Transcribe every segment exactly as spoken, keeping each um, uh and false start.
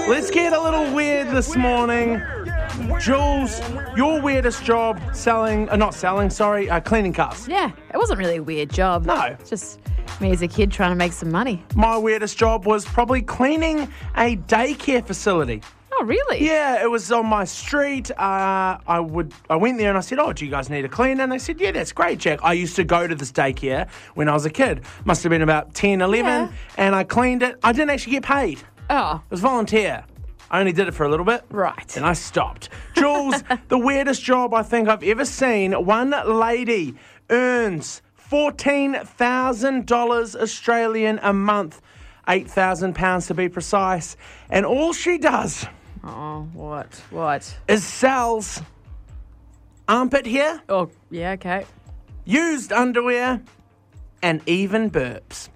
Let's get a little weird this morning. Jules, your weirdest job selling, uh, not selling, sorry, uh, cleaning cars. Yeah, it wasn't really a weird job. No. It's just me as a kid trying to make some money. My weirdest job was probably cleaning a daycare facility. Oh, really? Yeah, it was on my street. Uh, I would, I went there and I said, oh, do you guys need a cleaner? And they said, yeah, that's great, Jack. I used to go to this daycare when I was a kid. Must have been about ten, eleven. Yeah. And I cleaned it. I didn't actually get paid. Oh, It was volunteer. I only did it for a little bit. right. And I stopped. Jules, the weirdest job I think I've ever seen. One lady earns fourteen thousand dollars Australian a month, eight thousand pounds to be precise. And all she does Oh, what? What? is sells armpit hair, Oh, yeah, okay. used underwear, and even burps.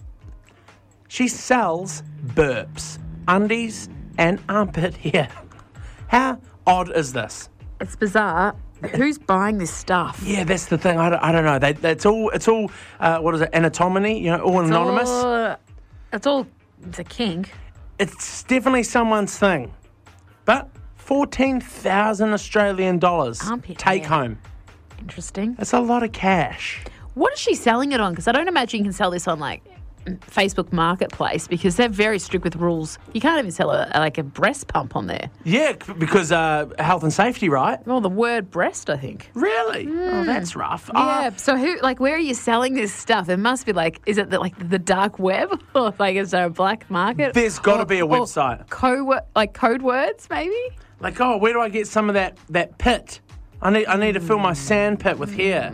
She sells burps, undies, and armpit hair. How odd is this? It's bizarre. Who's buying this stuff? Yeah, that's the thing. I don't, I don't know. They, that's all. It's all. Uh, what is it? Anatomy. You know, all It's anonymous. all- It's all, it's a kink. It's definitely someone's thing. But fourteen thousand Australian dollars Armpit take hair. home. Interesting. That's a lot of cash. What is she selling it on? Because I don't imagine you can sell this on, like, Facebook Marketplace because they're very strict with rules. You can't even sell a, like a breast pump on there. Yeah, c- because uh, health and safety, right? Well, the word breast, I think. Really? Oh, that's rough. Yeah. Uh, So who, like, where are you selling this stuff? It must be like, is it the, like the dark web, or like is there a black market? There's gotta Or- be a or website. Co- like code words, maybe. like, oh, where do I get some of that that pit? I need I need to fill my sand pit with hair.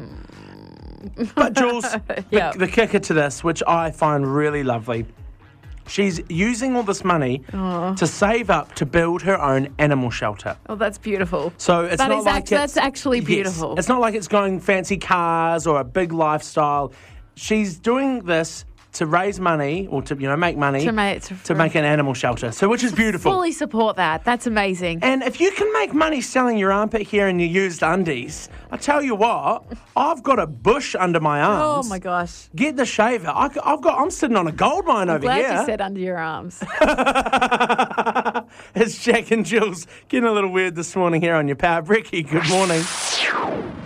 But Jules, Yeah. the, the kicker to this, which I find really lovely, she's using all this money to save up to build her own animal shelter. Oh, that's beautiful. So it's That not is like act- that's it's- actually yes, beautiful. it's not like it's going fancy cars or a big lifestyle. She's doing this to raise money or to you know make money To make- to- to make an animal shelter. So which is beautiful. Fully support that. That's amazing. And if you can make money selling your armpit hair and your used undies, I tell you what, I've got a bush under my Oh arms. my gosh! Get the shaver. I, have got. I'm sitting on a gold mine over Glad here. you said under your arms. It's Jack and Jules getting a little weird this morning here on your Power Brekkie. Good morning.